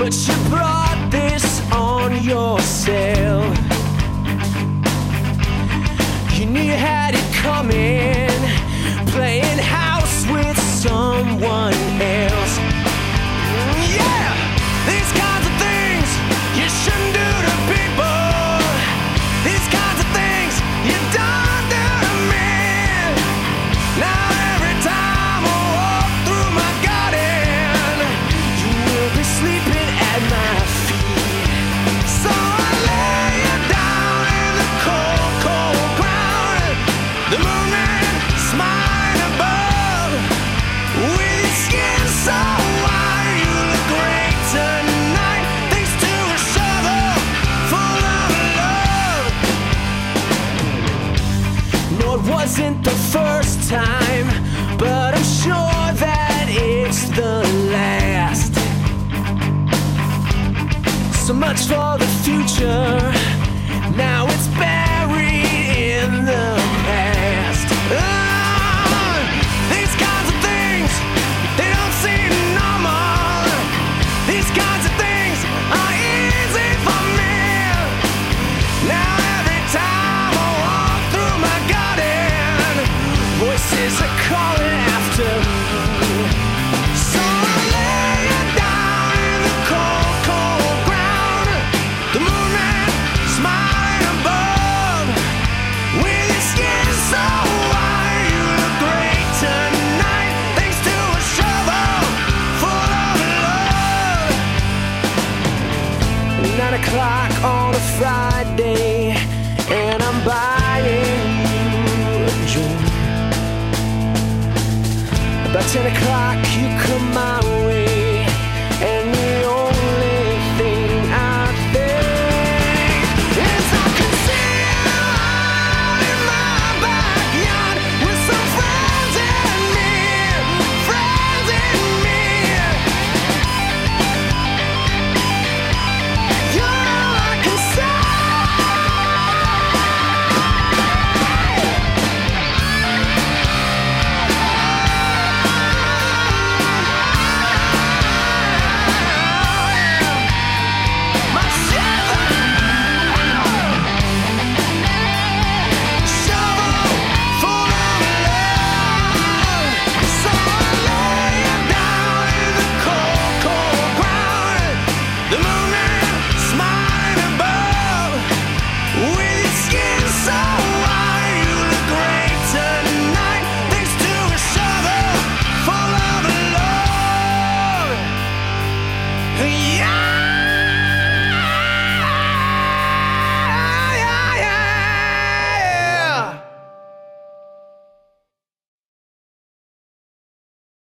but you brought this on yourself. You knew you had it coming, playing house with someone else. Yeah, these kinds of things you shouldn't do to people. These kinds of things you don't do to me. Now every time I walk through my garden, you will be sleeping at my feet. So I lay you down in the cold, cold ground. The moon man smiling above, with your skin so white, you look great tonight. Thanks to a shovel full of love. No, it wasn't the first time, but I'm sure that it's the last. So much for the future, now it's buried in the past. These kinds of things, they don't seem normal. These kinds of things are easy for me. Now every time I walk through my garden, voices are calling after me. So I lay you down in the cold, cold ground. The moon man smiling above, with your skin so white, you look great tonight. Thanks to a shovel full of love. 9 o'clock on a Friday, and I'm buying you a drink. About 10 o'clock, you come my